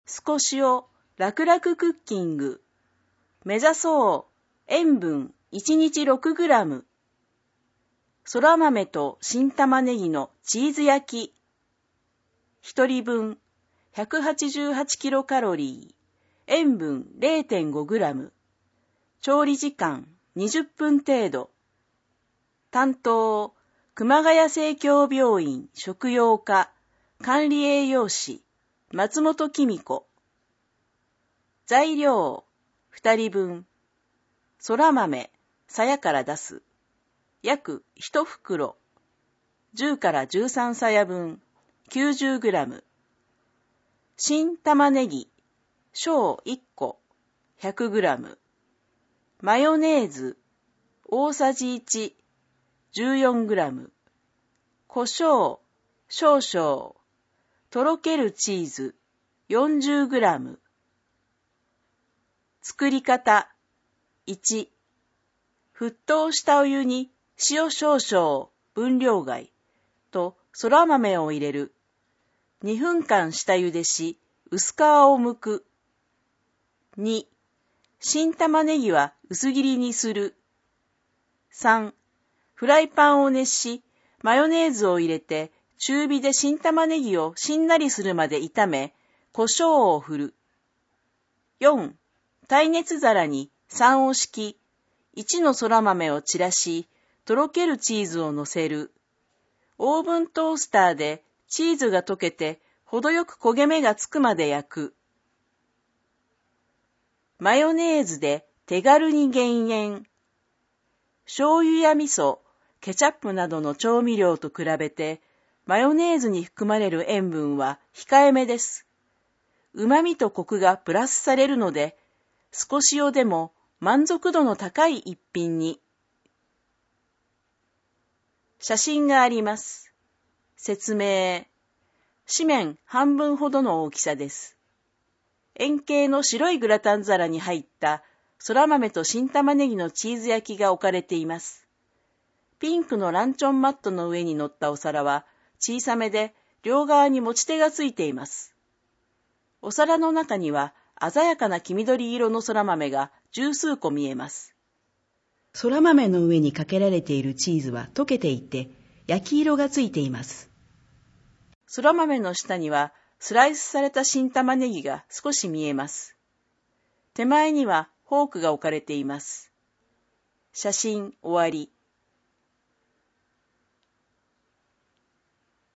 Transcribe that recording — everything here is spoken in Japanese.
少しを楽々クッキング。目指そう塩分1日 6g。そら豆と新玉ねぎのチーズ焼き。1人分188キロカロリー。塩分 0.5g。調理時間20分程度。担当、熊谷生協病院食用科管理栄養士松本紀美子。材料2人分。そら豆、鞘から出す。約1袋。10から13鞘分。90g。新玉ねぎ、小1個。100g。マヨネーズ、大さじ1。14g。胡椒、少々。とろけるチーズ、40g。作り方。1、沸騰したお湯に塩少々分量外とそら豆を入れる。2分間下茹でし、薄皮を剥く。2、新玉ねぎは薄切りにする。3、フライパンを熱し、マヨネーズを入れて、中火で新玉ねぎをしんなりするまで炒め、胡椒を振る。4、耐熱皿に3を敷き、1のそら豆を散らし、とろけるチーズを乗せる。オーブントースターでチーズが溶けて、程よく焦げ目がつくまで焼く。マヨネーズで手軽に減塩。醤油や味噌、ケチャップなどの調味料と比べて、マヨネーズに含まれる塩分は控えめです。旨味とコクがプラスされるので、少し塩でも満足度の高い一品に。写真があります。説明。紙面半分ほどの大きさです。円形の白いグラタン皿に入ったそら豆と新玉ねぎのチーズ焼きが置かれています。ピンクのランチョンマットの上に乗ったお皿は小さめで両側に持ち手がついています。お皿の中には鮮やかな黄緑色のそら豆が十数個見えます。そら豆の上にかけられているチーズは溶けていて焼き色がついています。そら豆の下にはスライスされた新玉ねぎが少し見えます。手前にはフォークが置かれています。写真終わり。